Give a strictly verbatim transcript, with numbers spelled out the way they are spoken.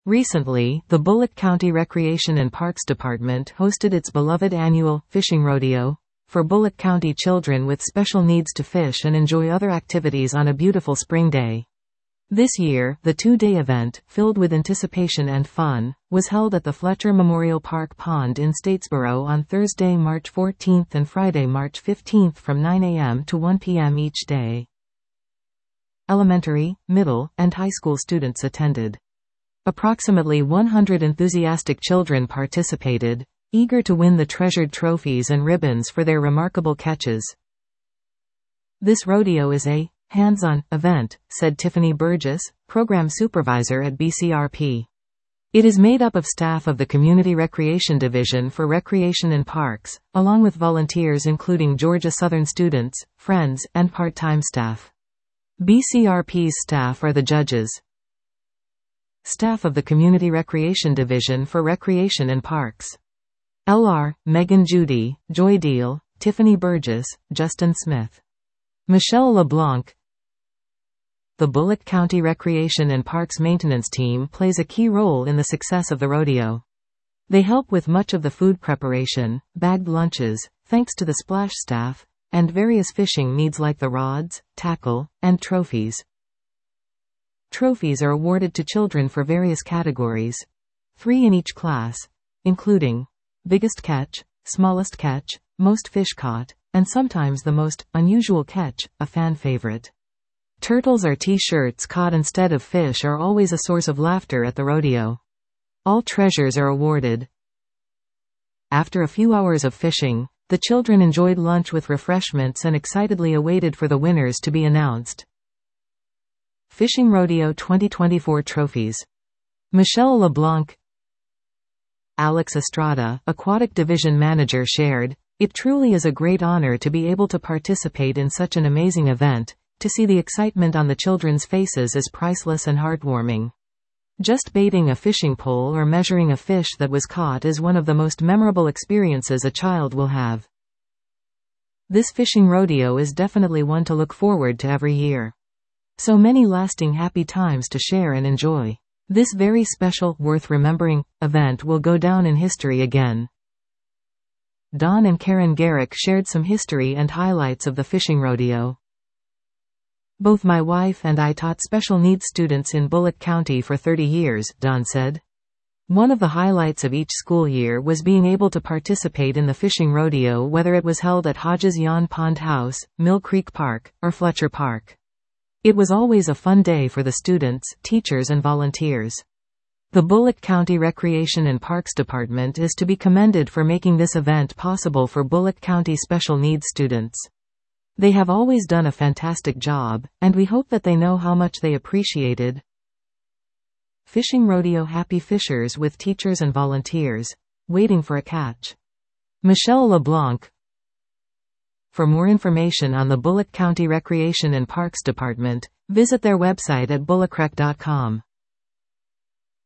Recently, the Bullock County Recreation and Parks Department hosted its beloved annual Fishing Rodeo for Bullock County children with special needs to fish and enjoy other activities on a beautiful spring day. This year, the two-day event, filled with anticipation and fun, was held at the Fletcher Memorial Park Pond in Statesboro on Thursday, March fourteenth and Friday, March fifteenth from nine a m to one p m each day. Elementary, middle, and high school students attended. Approximately one hundred enthusiastic children participated, eager to win the treasured trophies and ribbons for their remarkable catches. This rodeo is a hands-on event, said Tiffany Burgess, program supervisor at B C R P. It is made up of staff of the Community Recreation Division for Recreation and Parks, along with volunteers including Georgia Southern students, friends, and part-time staff. B C R P's staff are the judges. Staff of the Community Recreation Division for Recreation and Parks: L R, Megan Judy, Joy Deal, Tiffany Burgess, Justin Smith. Michelle LeBlanc. The Bullock County Recreation and Parks Maintenance Team plays a key role in the success of the rodeo. They help with much of the food preparation, bagged lunches, thanks to the splash staff, and various fishing needs like the rods, tackle, and trophies. Trophies are awarded to children for various categories, three in each class, including biggest catch, smallest catch, most fish caught, and sometimes the most unusual catch, a fan favorite. Turtles or t-shirts caught instead of fish are always a source of laughter at the rodeo. All treasures are awarded. After a few hours of fishing, the children enjoyed lunch with refreshments and excitedly awaited for the winners to be announced. Fishing Rodeo twenty twenty-four Trophies. Michelle LeBlanc. Alex Estrada, Aquatic Division Manager, shared, "It truly is a great honor to be able to participate in such an amazing event. To see the excitement on the children's faces is priceless and heartwarming. Just baiting a fishing pole or measuring a fish that was caught is one of the most memorable experiences a child will have. This fishing rodeo is definitely one to look forward to every year. So many lasting happy times to share and enjoy. This very special, worth remembering, event will go down in history again." Don and Karen Garrick shared some history and highlights of the fishing rodeo. "Both my wife and I taught special needs students in Bullock County for thirty years, Don said. One of the highlights of each school year was being able to participate in the fishing rodeo, whether it was held at Hodges Yawn Pond House, Mill Creek Park, or Fletcher Park. It was always a fun day for the students, teachers and volunteers. The Bullock County Recreation and Parks Department is to be commended for making this event possible for Bullock County special needs students. They have always done a fantastic job, and we hope that they know how much they appreciated." Fishing Rodeo happy fishers with teachers and volunteers, waiting for a catch. Michelle LeBlanc. For more information on the Bullock County Recreation and Parks Department, visit their website at bullock rec dot com.